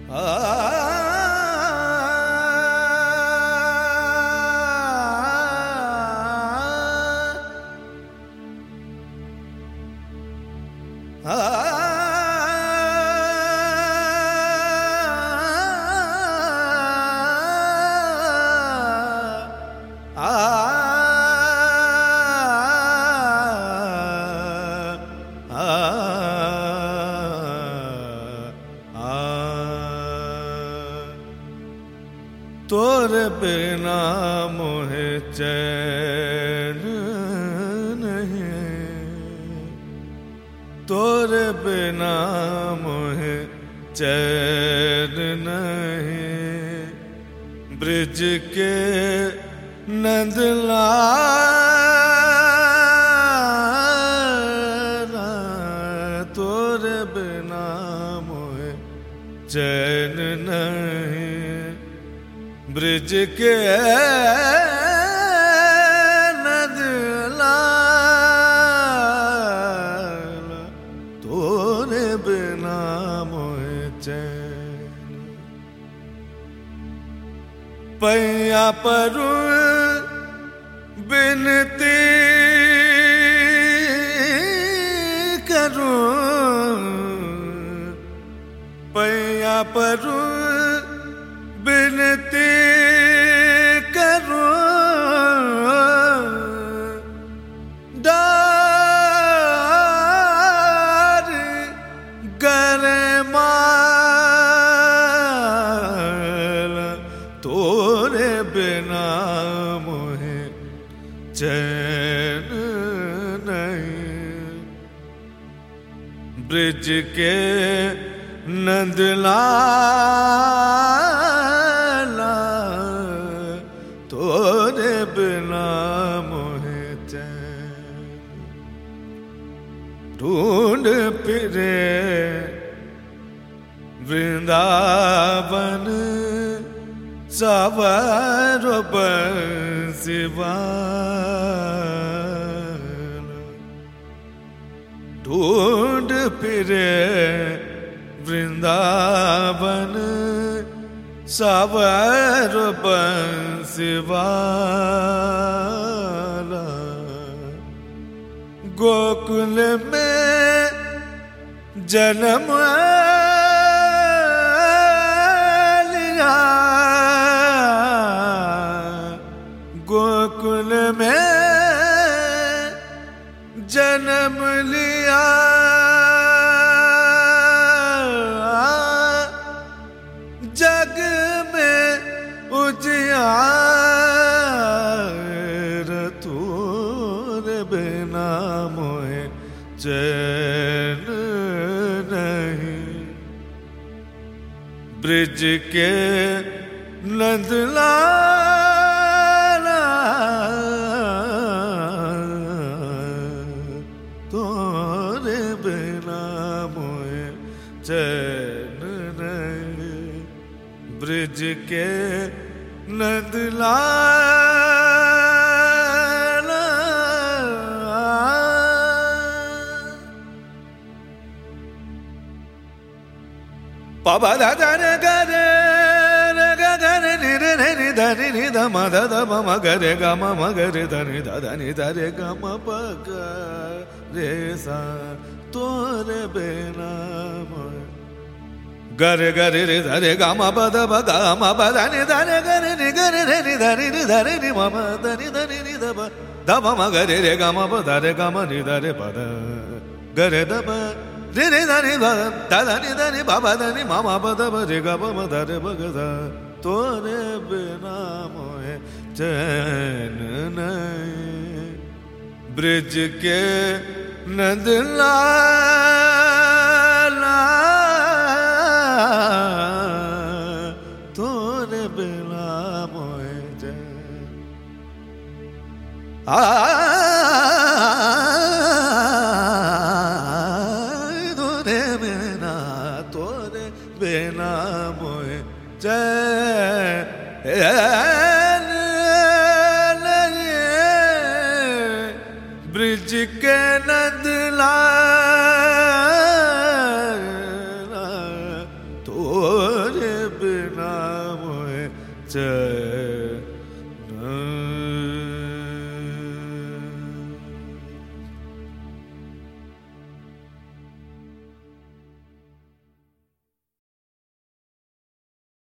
तोरे बिना मोहे चैन नहीं, तोरे बिना मोहे चैन नहीं। ब्रिज के नंदलाला तोरे बिना मोहे चैन नहीं। ब्रिज के नंदलाला तोरे बिना मोहे चैन। पैया परू बिनती करूं, पैया परू बिनती करूं। डार गरे माल तोरे बिना मोहे चैन नहीं। ब्रिज के नंदलाला तोरे बिना मोहे चैन। ढूंढ फिरे वृंदावन सवार बंसीवाला। ढूंढ फिरे वृंदावन सवार बंसीवाला। गोकुल में जन्म लिया, गोकुल में जन्म लिया। जग में उजियार तोरे बिना मोहे चैन नहीं। ब्रिज के नंदलाला तोरे बिना मोहे चैन नहीं। ब्रिज के नंदलाला। पापा दादा रे गरे रे गरे नि रे नि धनि नि ध म ध ध म म गरे ग म म गरे ध नि ध ध नि ध रे ग म प ग रे सा तोरे बिना मोहे। गरे गरे रे धरे ग म प ध प ग म प ध नि ध रे गरे नि रे नि धनि नि ध रे नि म म ध नि नि ध प ध प म गरे रे ग म प ध रे ग म नि ध रे प ध गरे ध प रे रे ध नि ध नि ध नि प प ध नि म म प ध प रे ग प म ध रे प ग ध तोरे बिना मोहे चैन नहीं। ब्रिज के नंदलाला तोरे बिना मोहे चैन। तोरे बिना मोहे चैन। ब्रिज के नंदलाला तोरे च